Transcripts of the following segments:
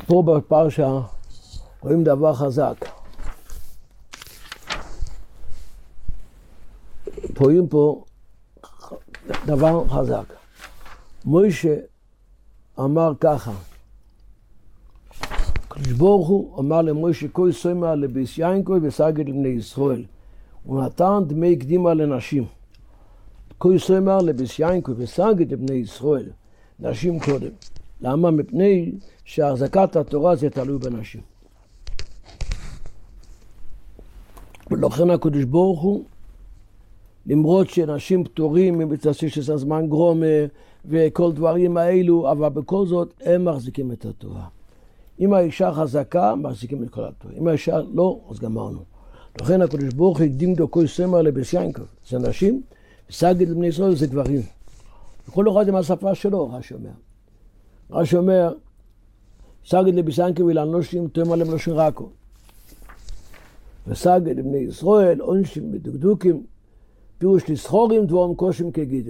פה בפרשה רואים דבר חזק. רואים פה דבר חזק. מוישה אמר ככה, הקדוש ברוך הוא אמר למוישה, כה שומע לביס יעקב וסגד לבני ישראל. הוא נתן דמי קדימה לנשים. כה שומע לביס יעקב וסגד לבני ישראל. נשים קודם. למה? מפני שהחזקת התורה זה תלוי בנשים. ולכן הקדוש ברוך הוא, למרות שנשים פטורים מבצע של הזמן גרומה וכל דברים האלו, אבל בכל זאת הם מחזיקים את התורה. אם האישה חזקה, מחזיקים את כל התורה. אם האישה לא, אז גמרנו. לכן הקדוש ברוך הוא הקדים לו כה שומע לביס יעקב. זה נשים, וסגד לבני ישראל זה גברים. וכל אחד עם השפה שלו, רש"י אומר. רש"י אומר, סגד לביס יעקב ולאנשים תאמר להם לשון רקו. וסגד לבני ישראל, עונשים בדקדוקים, פירוש לסחורים דבורים קושים כגידים.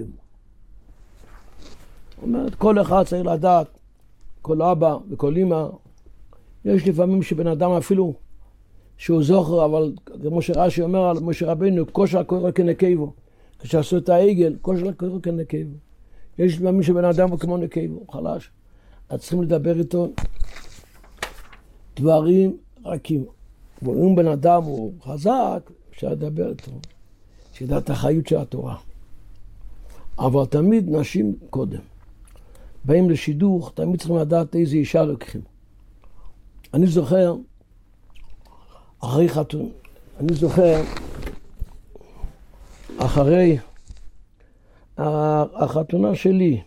זאת אומרת, כל אחד צריך לדעת, כל אבא וכל אמא, יש לפעמים שבן אדם אפילו שהוא זוכר, אבל כמו שרש"י אומר על משה רבינו, כושר הקורא כנקבו. כשעשו את העגל, כושר הקורא כנקבו. יש לפעמים שבן אדם הוא כמו נקבו, חלש. אז צריכים לדבר איתו דברים רכים. ואם בן אדם הוא חזק, אפשר לדבר איתו. שידע את החיות של התורה. אבל תמיד נשים קודם. באים לשידוך, תמיד צריכים לדעת איזה אישה לוקחים. אני זוכר, אחרי החתונה שלי,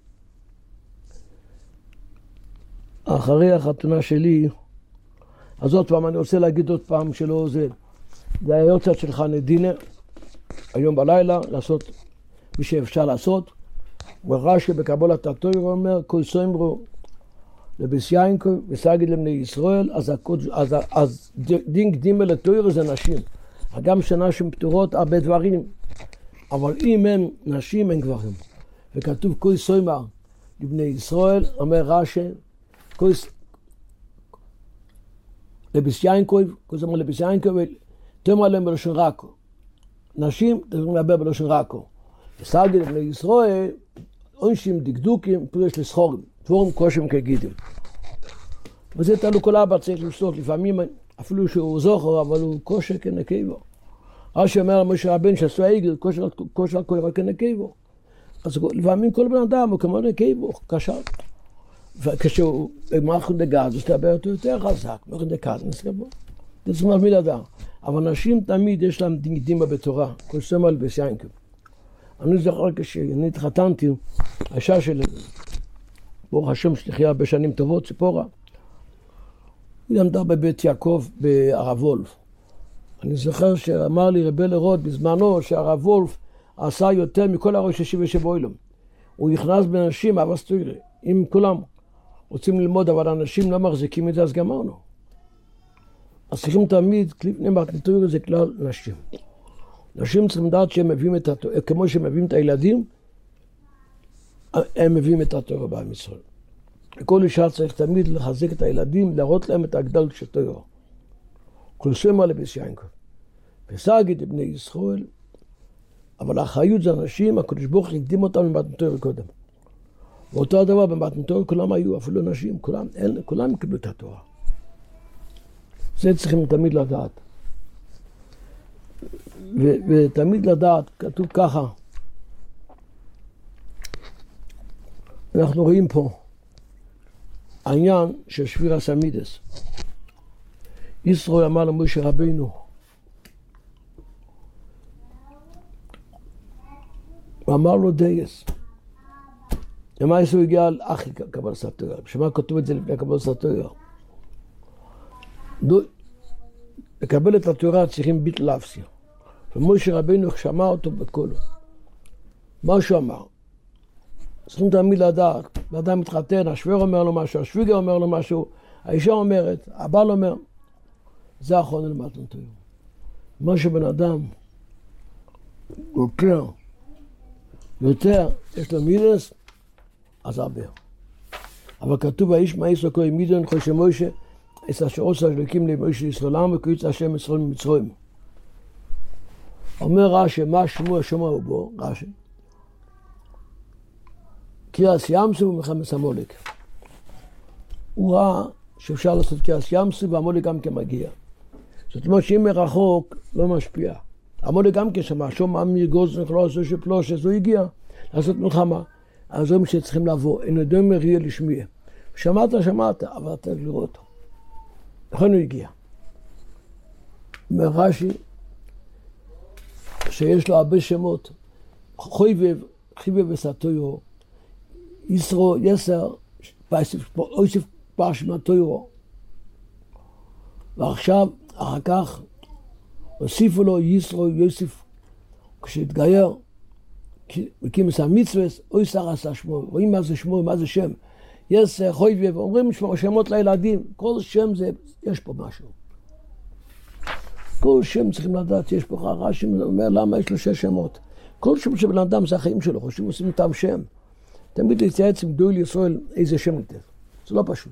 אז עוד פעם, אני רוצה להגיד עוד פעם שלא זה היה יוצאת של חנדינה, היום בלילה, לעשות מי שאפשר לעשות, ורש"י בקבלת התורה אומר, כה שומעו לביס יעקב וסגד לבני ישראל, אז דין קדימה לתורה זה נשים. גם שנשים פטורות הרבה דברים, אבל אם הם נשים הם גברים. וכתוב כה שומע לבני ישראל, אומר רש"י, לביס יעקב, כה שומע לביס יעקב, תאמר להם בלשון רקו. נשים צריכים לדבר בלשון רקו. וסגד לבני ישראל, עונשים דקדוקים, פירוש לסחורים, דבורים קושים כגידים. וזה תלוי כל אבא צריך לשתות, לפעמים אפילו שהוא זוכר, אבל הוא כושר כנקבו. רש"י אומר למשה רבינו שעשו העגל, כושר הקורא כנקבו. אז לפעמים כל בן אדם הוא כמו נקבו, קשר. וכשהוא מאכל דגז, אז תדבר אותו יותר חזק, מאכל דגז, נסקבו. זה צריך להביא לדעת. אבל נשים תמיד יש להם דקדימה בתורה, כה שומע לביס יעקב. אני זוכר כשאני התחתנתי, האישה שלי, ברוך השם שתחיה הרבה שנים טובות, ציפורה, היא למדה בבית יעקב בהרב וולף. אני זוכר שאמר לי רבי לרוד בזמנו שהרב וולף עשה יותר מכל הראש 67 אילום. הוא נכנס בנשים, אבל סטוירי. אם כולם רוצים ללמוד, אבל אנשים לא מחזיקים את זה, אז גמרנו. אז צריכים תמיד, לפני מתנתורי זה כלל נשים. נשים צריכים לדעת שהם מביאים את התורה, כמו שהם מביאים את הילדים, הם מביאים את התורה בעם ישראל. כל אישה צריך תמיד לחזק את הילדים, להראות להם את הגדל של תורה. כה שומע לביס יעקב וסגד לבני ישראל, אבל האחריות זה אנשים, הקדוש ברוך הוא הקדים אותם במתנתורי קודם. ואותו הדבר במתנתורי כולם היו, אפילו נשים, כולם קיבלו את התורה. זה צריכים תמיד לדעת. ותמיד לדעת, כתוב ככה, אנחנו רואים פה העניין של שבירת המידות. ישראל אמר למשה רבינו, הוא אמר לו דייס. למה הוא הגיע על אחי קבלת התורה? בשביל מה כתוב את זה לפני קבלת התורה? לקבל את התורה צריכים ביט להפסיר. ומשה רבינו שמע אותו בקולו. מה שהוא אמר? צריכים תמיד לדעת, לאדם מתחתן, השוור אומר לו משהו, השוויגר אומר לו משהו, האישה אומרת, הבעל אומר, זה האחרון למתנתורי. מה שבן אדם יותר, יש לו מידס, אז הרבה. אבל כתוב, האיש מאיס וכוי מידון חושי מוישה, את אשר עושה אלוקים למוישה ישראלם וקויץ השם ישראל ממצרים. אומר רש"י, מה שמוע שמוע בו, רש"י? קריאת ים סוף ומלחמת עמלק. הוא ראה שאפשר לעשות קריאת ים סוף ועמלק גם כן מגיע. זאת אומרת שאם מרחוק לא משפיע. עמלק גם כן שמע, שום אמיר גוזן חלוס ושפלוש, אז הוא הגיע לעשות מלחמה. אז זה שצריכים לבוא, אין אדם מריע לשמיע. שמעת, אבל אתה צריך לראות אותו. לכן הוא הגיע. אומר רש"י, שיש לו הרבה שמות, חויבב, חיבב וסתוירו, ישרו, יסר, אויסף פרשמה תוירו. ועכשיו, אחר כך, הוסיפו לו ישרו, יוסף, כשהתגייר, הקים את המצווה, אויסר עשה שמו, רואים מה זה שמו, מה זה שם. יסר, חויבב, אומרים שמות לילדים, כל שם זה, יש פה משהו. כל שם צריכים לדעת, יש פה רש"י אומר למה יש לו 6 שמות. כל שם שבן אדם זה החיים שלו, חושבים עושים איתם שם. תמיד להתייעץ עם גדול ישראל איזה שם לתת. זה לא פשוט.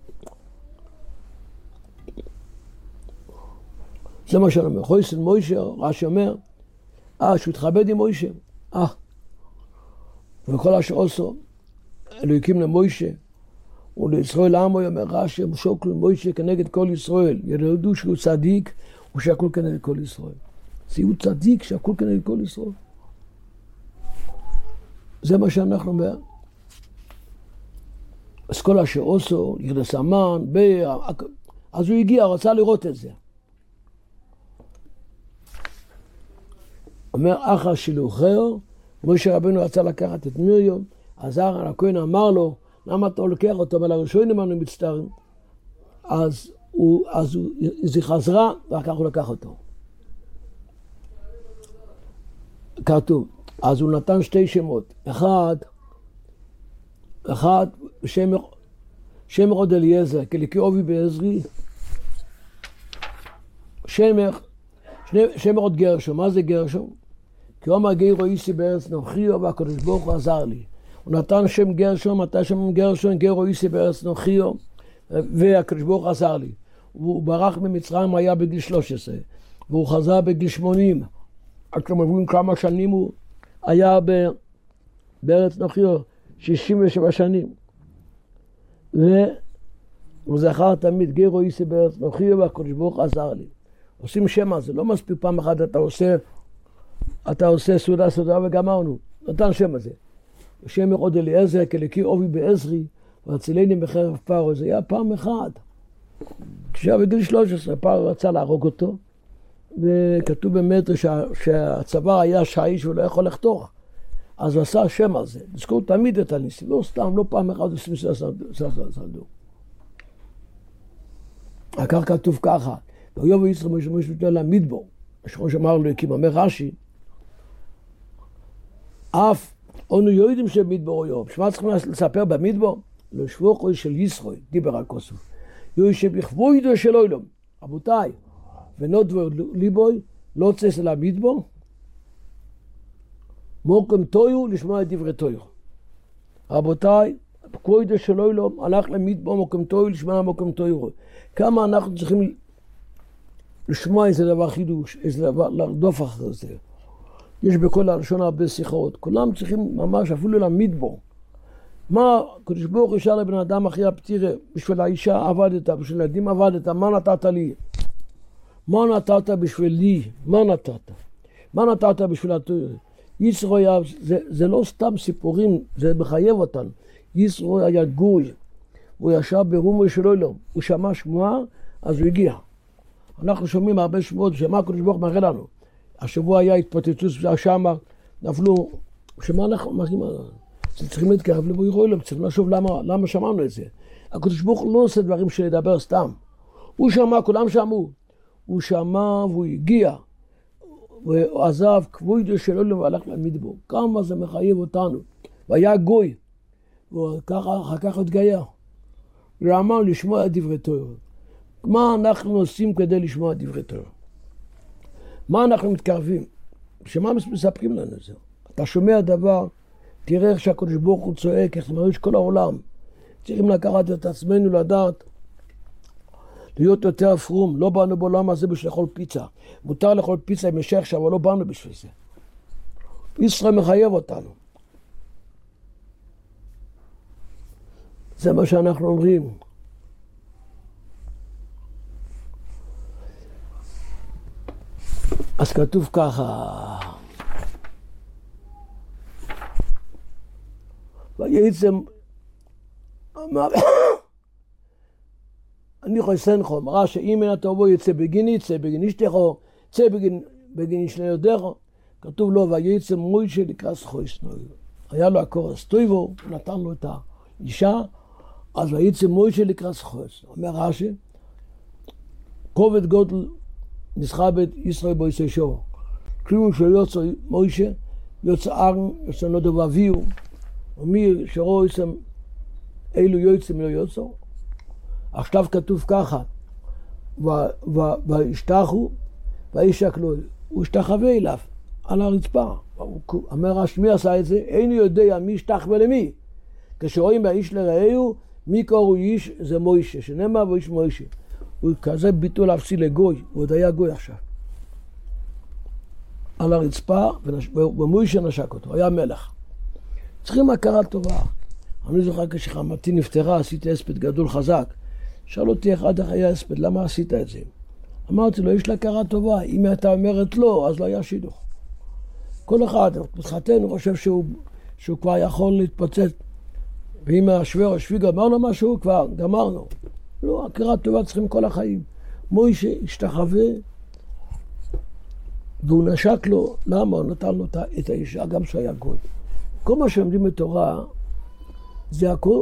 זה מה שאני אומר. חויסן מוישה, רש"י אומר, שהוא התכבד עם מוישה. וכל אשר עשו, אלוהיקים למוישה, ולישראל עמו אומר רש"י, שוקלו מוישה כנגד כל ישראל. ידעו שהוא צדיק, ושהכל כנגד כל ישראל. זה הוא צדיק שהכל כנגד כל ישראל. זה מה שאנחנו אומר. אז כל אשר עשו, ירדס המן, אז הוא הגיע, רצה לראות את זה. אומר, אחר שילוחהו, משה רבנו רצה לקחת את מרים, אז אהרן הכהן אמר לו, למה אתה לוקח אותו? אבל הראשונים אנו מצטערים. אז היא חזרה, ואחר כך הוא לקח אותו. כתוב, אז הוא נתן 2 שמות. אחד שמר עוד אליעזר, כליקי עובי בעזרי. שמר עוד גרשום. מה זה גרשום? כי הוא אמר גרו איסי בארץ נוכיו, והקדוש ברוך הוא עזר לי. הוא נתן שם גרשום, נתן שם גרשום, גרו איסי בארץ נוכיו, והקדוש ברוך הוא עזר לי. הוא ברח ממצרים, היה בגיל 13, והוא חזר בגיל 80. אתם מבינים כמה שנים הוא היה בארץ נוכיו, 67 שנים. והוא זכר תמיד, גרו איסי בארץ נוכיו, והקדוש ברוך הוא עזר לי. עושים שם הזה, לא מספיק פעם אחת אתה עושה סעודה וגמרנו, נתן שם הזה. שמר עוד אליעזר, כליקי עובי בעזרי, והצילני בחרב פרעה, זה היה פעם אחת. כשהיה בגיל 13, פרעה רצה להרוג אותו, וכתוב באמת שהצבא היה שיש ולא יכול לחתוך. אז הוא עשה שם על זה. לזכור תמיד את הניסים, לא סתם, לא פעם אחת עושים סעדו. הכך כתוב ככה, ויובא יצחק משה נותן למדבור, כמו שאמר לו, כי אומר רש"י, אף אנו יודעים שמדבור יום. שמה צריכים לספר במדבור? לא שבוכו של ישרוי, דיבר על כוסוף. יושב לכבודו של עולם. רבותיי, ונודבר ליבוי, לא צס אל המדבור, מוקם טויו לשמוע את דברי טויו. רבותיי, כבודו של עולם, הלך למדבור מוקם טויו לשמוע מוקם טויו. כמה אנחנו צריכים לשמוע איזה דבר חידוש, איזה דבר לרדוף אחרי זה. יש בכל הלשון הרבה שיחות, כולם צריכים ממש אפילו למדבור. מה הקדוש ברוך הוא ישאל לבן אדם אחרי הפטירה, בשביל האישה עבדת, בשביל הילדים עבדת, מה נתת לי? מה נתת בשבילי? מה נתת? מה נתת בשביל התורה? ישרו היה, זה לא סתם סיפורים, זה מחייב אותנו. ישרו היה גוי, הוא ישב ברומו של עולם, הוא שמע שמועה, אז הוא הגיע. אנחנו שומעים הרבה שמועות, שמה הקדוש ברוך הוא מראה לנו. השבוע היה התפוצצות שמה, נפלו, שמה אנחנו מראים עלינו? צריכים להתקרב לבורא עולם, צריכים לחשוב למה שמענו את זה. הקדוש ברוך הוא לא עושה דברים שידבר סתם. הוא שמע, כולם שמעו. הוא שמע והוא הגיע. הוא עזב כבודו של עולם והלך למדבור. כמה זה מחייב אותנו. והיה גוי. אחר כך התגייר. ואמר לשמוע את דברי תורה. מה אנחנו עושים כדי לשמוע את דברי תורה? מה אנחנו מתקרבים? שמה מספקים לנו את זה? אתה שומע דבר, תראה איך שהקדוש ברוך הוא צועק, איך מרגיש כל העולם. צריכים לקחת את עצמנו לדעת, להיות יותר פרום. לא באנו בעולם הזה בשביל לאכול פיצה. מותר לאכול פיצה עם משך, אבל לא באנו בשביל זה. ישראל מחייב אותנו. זה מה שאנחנו אומרים. אז כתוב ככה, וייצם אמר, אני חוסנכו, אמרה שאם אין תבוא יצא בגין יצא בגין אשתך, יצא בגין שני יודך, כתוב לו וייצם מוישה לקראת חוסנוי. היה לו הקורס טויבו, הוא נתן לו את האישה, אז וייצם מוישה לקראת חוסנוי. אומר רש"י, כובד גודל נסחבת ישראל בו יצא שור. כלומר שיוצא מוישה, יוצא ארן, יוצא נודו ואביו, ומי שרו יצא אילו יוצא מלא יוצא. עכשיו כתוב ככה, וישתחו, וישקלו, הוא השתחווה אליו, על הרצפה. אומר השמי עשה את זה, אינו יודע מי ישתח ולמי. כשרואים האיש לרעהו, מי קוראו איש, זה מוישה, שנאמר ואיש מוישה. הוא כזה ביטול אפסי לגוי, הוא עוד היה גוי עכשיו. על הרצפה, ומוישה נשק אותו, היה מלך. צריכים הכרה טובה. אני זוכר כשחמתי נפטרה, עשיתי אספד גדול חזק. שאל אותי אחד אחרי האספד, למה עשית את זה? אמרתי לו, יש לה הכרה טובה, אם הייתה אומרת לא, אז לא היה שידוך. כל אחד, מתחתן, הוא חושב שהוא כבר יכול להתפוצץ. ואם השוור השוויג אמר לו משהו, כבר גמרנו. לא, הכרה טובה צריכים כל החיים. מוישה השתחווה, והוא נשק לו, למה? הוא נתן לו את האישה, גם שהיה גוי. כל מה שלומדים בתורה, זה הכל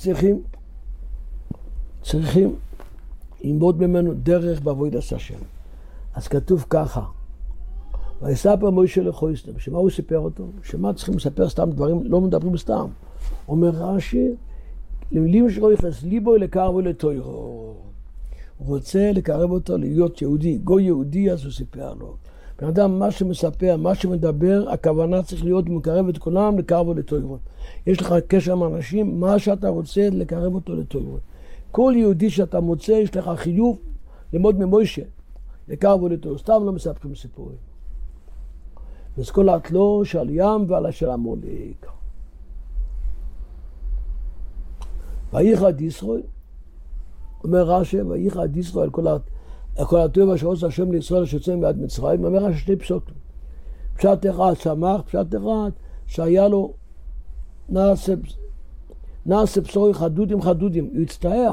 צריכים ללמוד ממנו דרך בעבודת השם. אז כתוב ככה, ויספר מוישה לחוסנו, שמה הוא סיפר אותו? שמה צריכים לספר סתם דברים, לא מדברים סתם. אומר רש"י, למילים שלו יחס ליבו לקרבו לתוירו. הוא רוצה לקרב אותו להיות יהודי, גוי יהודי, אז הוא סיפר לו. בן אדם, מה שמספר, מה שמדבר, הכוונה צריך להיות מקרב את כולם לקרבו לתוירו. יש לך קשר עם אנשים, מה שאתה רוצה לקרב אותו לתוירו. כל יהודי שאתה מוצא, יש לך חיוב ללמוד ממוישה, לקרבו לתוירו. סתם לא מספרים סיפורים. וסקולת לו שעל ים ועל של המולק. וייחד ישראל, אומר רש"י, וייחד ישראל, כל הטבע שעושה השם לישראל שיוצא מיד מצרים, אומר רש"י שני פסוקים. פשט אחד שמח, פשט אחד שהיה לו נעשה בשורי חדודים, הוא הצטער.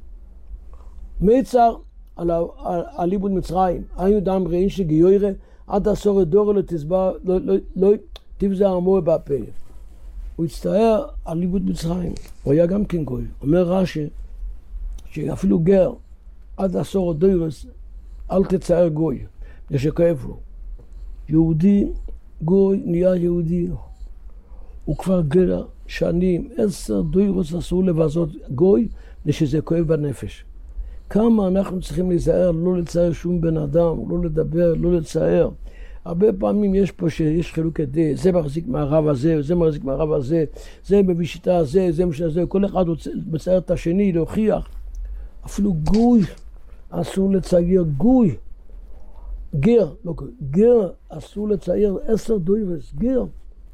מצר על ליבוד מצרים, היינו דם רעין שגיוירה, עד עשור דור לא תבזה עמו בפה. הוא הצטער על ליבוד מצרים, הוא היה גם כן גוי. אומר רש"י, שאפילו גר, עד עשור דורס, אל תצער גוי, זה שכואב לו. יהודי, גוי נהיה יהודי. הוא כבר גר שנים, 10 דורס אסור לבזות גוי, שזה כואב בנפש. כמה אנחנו צריכים להיזהר, לא לצייר שום בן אדם, לא לדבר, לא לצייר. הרבה פעמים יש פה שיש חילוקי דעת, זה מחזיק מהרב הזה, זה מחזיק מהרב הזה, זה מביא שיטה הזה, זה משנה זה, כל אחד מצייר את השני להוכיח. אפילו גוי, אסור לצייר גוי. גר, לא גוי, גר אסור לצייר 10 דורס, גר.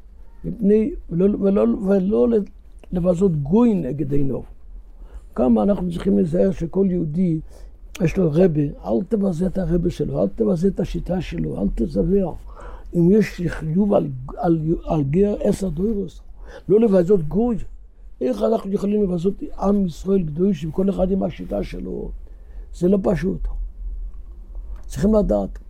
ולא לבזות גוי נגד עינו. כמה אנחנו צריכים להיזהר שכל יהודי יש לו רבי, אל תבזה את הרבי שלו, אל תבזה את השיטה שלו, אל תזבר. אם יש חיוב על גר 10 דורס, לא לבזות גוי. איך אנחנו יכולים לבזות עם ישראל קדוש וכל אחד עם השיטה שלו? זה לא פשוט. צריכים לדעת.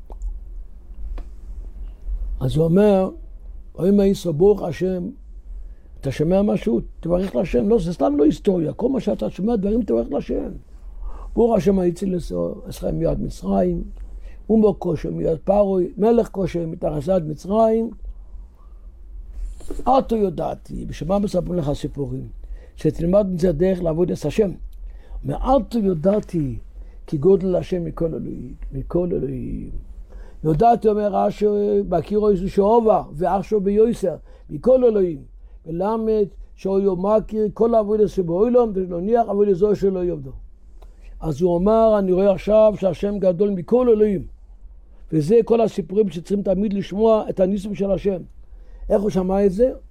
אז הוא אומר, אם הישראל ברוך השם, אתה שומע משהו, תברך להשם. לא, זה סתם לא היסטוריה. כל מה שאתה שומע דברים, תברך להשם. ברוך השם הציל אתכם מיד מצרים, ומלך כושל מיד פרעה, מלך כושל מתחת יד מצרים. עתה יודעתי, בשמה מספרים לך סיפורים, שתלמד מזה דרך לעבוד את השם. מעתה יודעתי, כי גודל השם מכל אלוהים. יודעתי, אומר רש"י, בהכירו ישו שאובה, ואחשו ביוסר, מכל אלוהים. מלמד שהוא מכיר כל העבודה שבעולם ולהניח עבודה זו שלא יעבדו. אז הוא אמר, אני רואה עכשיו שהשם גדול מכל אלוהים. וזה כל הסיפורים שצריכים תמיד לשמוע את הניסים של השם. איך הוא שמע את זה?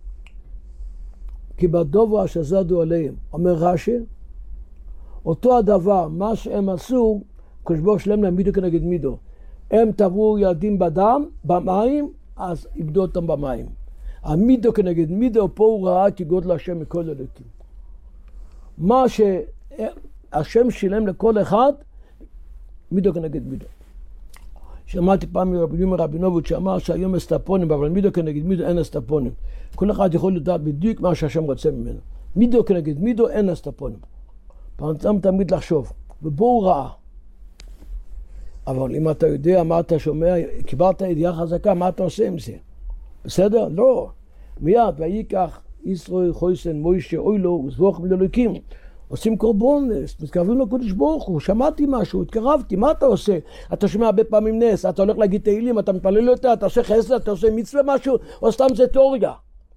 כי בדובר שזדו עליהם, אומר רש"י, אותו הדבר, מה שהם עשו, הקדוש ברוך הוא שלם להם מידו כנגד מידו. הם טבעו ילדים בדם, במים, אז איבדו אותם במים. המידו כנגד מידו, פה הוא ראה כי גודל השם מכל אלוקים. מה שהשם שילם לכל אחד, מידו כנגד מידו. שמעתי פעם מרבינוביץ' שאמר שהיום אסטפונים, אבל מידו כנגד מידו אין אסטפונים. כל אחד יכול לדעת בדיוק מה שהשם רוצה ממנו. מידו כנגד מידו אין אסטפונים. פעם תמיד לחשוב, ובו הוא ראה. אבל אם אתה יודע מה אתה שומע, קיבלת ידיעה חזקה, מה אתה עושה עם זה? בסדר? לא. מיד, ויקח ישראל חויסן מוישה אוי לו וזבוח מלאלוקים. עושים קורבונס, מתקרבים לקדוש ברוך הוא, שמעתי משהו, התקרבתי, מה אתה עושה? אתה שומע הרבה פעמים נס, אתה הולך להגיד תהילים, אתה מתפלל אותה, אתה עושה חסד, אתה עושה מצווה משהו, או סתם זה תיאוריה.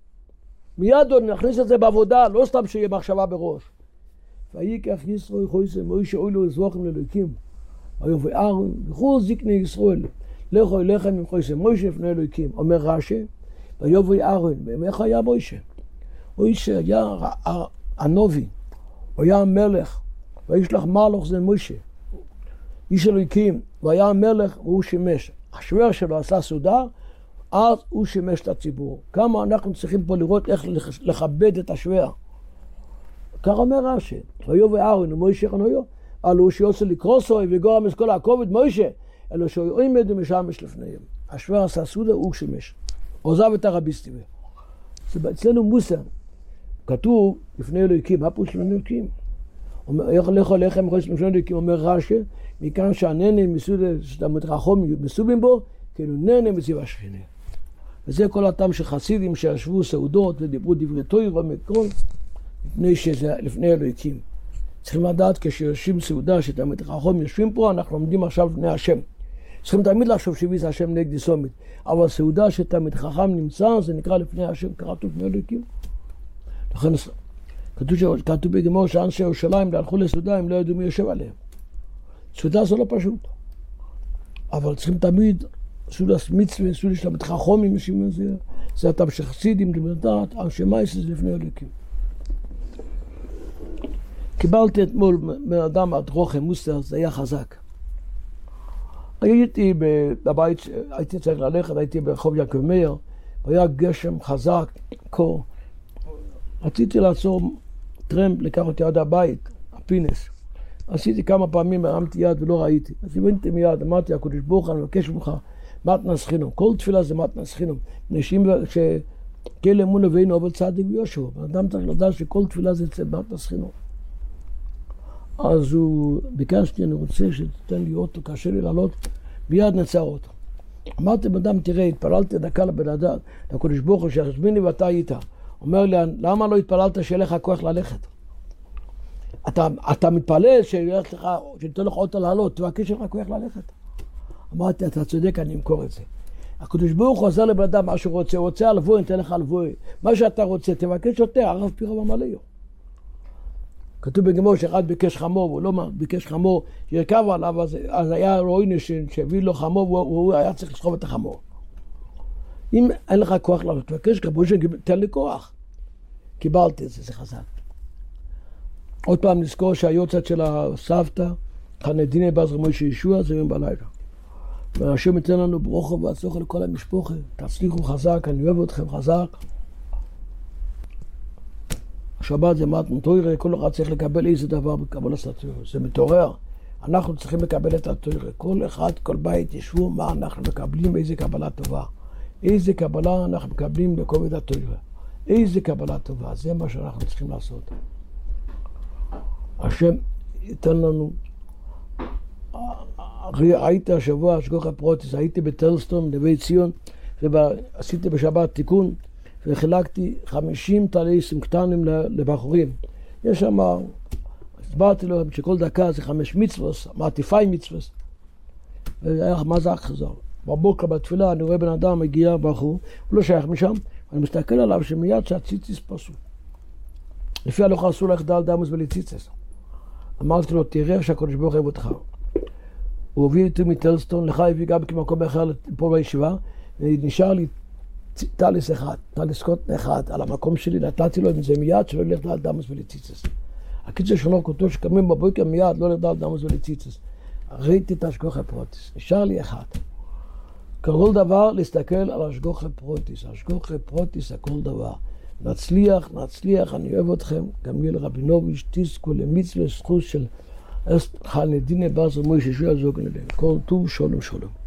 מיד עוד נכניס את זה בעבודה, לא סתם שיהיה מחשבה בראש. ויקח ישראל חויסן מוישה אוי לו וזבוח מלאלוקים. היו וארון, וכל זקני ישראל, לכו אליכם עם חויסן מוישה לפני אלוקים. אומר רש"י, ויבוא אהרון, ואיך היה מוישה? מוישה היה הנובי, הוא היה המלך, וישלח מלאך זה מוישה. איש אלוקים, והיה המלך והוא שימש. השוער שלו עשה סעודה, אז הוא שימש את הציבור. כמה אנחנו צריכים פה לראות איך לכבד את השוער. כך אומר רש"י, ויבוא אהרון ומוישה חנויו, אלו שיוצא לקרוסו וגורם את כל הכובד מוישה, אלו שהוא עומד ומשמש לפניהם. השוער עשה סעודה, הוא שימש. עוזב את הרביסטים. אצלנו מוסר, כתוב לפני אלוקים, מה פירוש לפני אלוקים? איך לכו אליכם לפני אלוקים, אומר רש"י, מכאן שהנהנה מסעודה, שאתה מתרחום מסובים בו, כאילו נהנה מסביב השכינה. וזה כל הטעם של חסידים שישבו סעודות ודיברו דברי תורה ומקרון, לפני אלוקים. צריכים לדעת כשיושבים סעודה שאתה מתרחום יושבים פה, אנחנו עומדים עכשיו לפני השם. צריכים תמיד לחשוב שביס השם נגדי סומית, אבל סעודה שתלמיד חכם נמצא, זה נקרא לפני השם, קראתו לפני אלוקים. לכן כתוב בגמרא שאנשי ירושלים הלכו לסעודה, הם לא ידעו מי יושב עליהם. סעודה זה לא פשוט. אבל צריכים תמיד סעודה מצווה, סעודה של תלמיד חכם, זה הטעם של חסידים, לדעת, אנשי מייס זה לפני אלוקים. קיבלתי אתמול מאדם עד רוחם מוסר, זה היה חזק. הייתי בבית, הייתי צריך ללכת, הייתי ברחוב יעקב מאיר, והיה גשם חזק, קור. רציתי לעצור טרמפ, לקח אותי עד הבית, הפינס. עשיתי כמה פעמים, הרמתי יד ולא ראיתי. אז הבנתי מיד, אמרתי, הקדוש ברוך הוא, אני מבקש ממך, מתנס חינום. כל תפילה זה מתנס חינום. נשים שכל אמון אבינו אבל צדיק ויושע. האדם צריך לדעת שכל תפילה זה מתנס חינום. אז הוא ביקשתי, אני רוצה שתתן לי אוטו, קשה לי לעלות, מיד נצר אותו. אמרתי בדם, תראה, התפללתי דקה לבן אדם, לקדוש ברוך הוא שיחזמיני ואתה היית. אומר לי, למה לא התפללת שיהיה לך כוח ללכת? אתה מתפלל שתתן לך אוטו לעלות, תבקש לך כוח ללכת. אמרתי, אתה צודק, אני אמכור את זה. הקדוש ברוך הוא עזר לבן אדם מה שהוא רוצה, הוא רוצה הלווי, אני אתן לך הלווי. מה שאתה רוצה, תבקש יותר, הרב פירו במלאו. כתוב בגמרא שאחד ביקש חמור, הוא לא ביקש חמור שירכב עליו, אז היה רואיני שהביא לו חמור, והוא היה צריך לסחוב את החמור. אם אין לך כוח לעלות, תבקש כבוד שתן לי כוח. קיבלתי את זה, זה חזק. עוד פעם נזכור שהיוצאת של הסבתא, חנדיני בעזר מוישה ישוע, זה יום בלילה. והשם ייתן לנו ברוך והצלחה לכל המשפחה, תצליחו חזק, אני אוהב אתכם חזק. שבת זה מתן תורה, כל אחד צריך לקבל איזה דבר בקבלת התורה, זה מתעורר. אנחנו צריכים לקבל את התורה, כל אחד, כל בית ישבו מה אנחנו מקבלים, איזה קבלה טובה. איזה קבלה אנחנו מקבלים בכובד התורה. איזה קבלה טובה, זה מה שאנחנו צריכים לעשות. השם ייתן לנו, הייתי השבוע, השגוח הפרוטיס, הייתי בטלסטון, נווה ציון, ועשיתי בשבת תיקון, וחילקתי 50 טליסים קטנים לבחורים. יש שם, הסברתי להם שכל דקה זה 5 מצוות, אמרתי 5 מצוות, והיה מזק חזר. בבוקר בתפילה אני רואה בן אדם מגיע בחור, הוא לא שייך משם, אני מסתכל עליו שמיד שהציציס פסו. לפי ההלכה אסור לך דל דמוס וליציצס. אמרתי לו, תראה שהקדוש ברוך אוהב אותך. הוא הוביל אותי מטלסטון, לך הביא גם כמקום אחר פה בישיבה, ונשאר לי טליס אחד, טליס קוטן אחד, על המקום שלי, נתתי לו את זה מיד, שלא ילך דל דמוס וליציצס. הקיצור שלנו כותב שקמים בבוקר מיד, לא ילך דל דמוס וליציצס. ראיתי את השגחה פרוטיס, נשאר לי אחד. כל דבר להסתכל על השגחה פרוטיס, השגחה פרוטיס הכל דבר. נצליח, אני אוהב אתכם, גמליאל רבינוביץ', תזכו למצווה זכות של חנדינה בר מוישה, שיעזור לנו. כל טוב, שלום.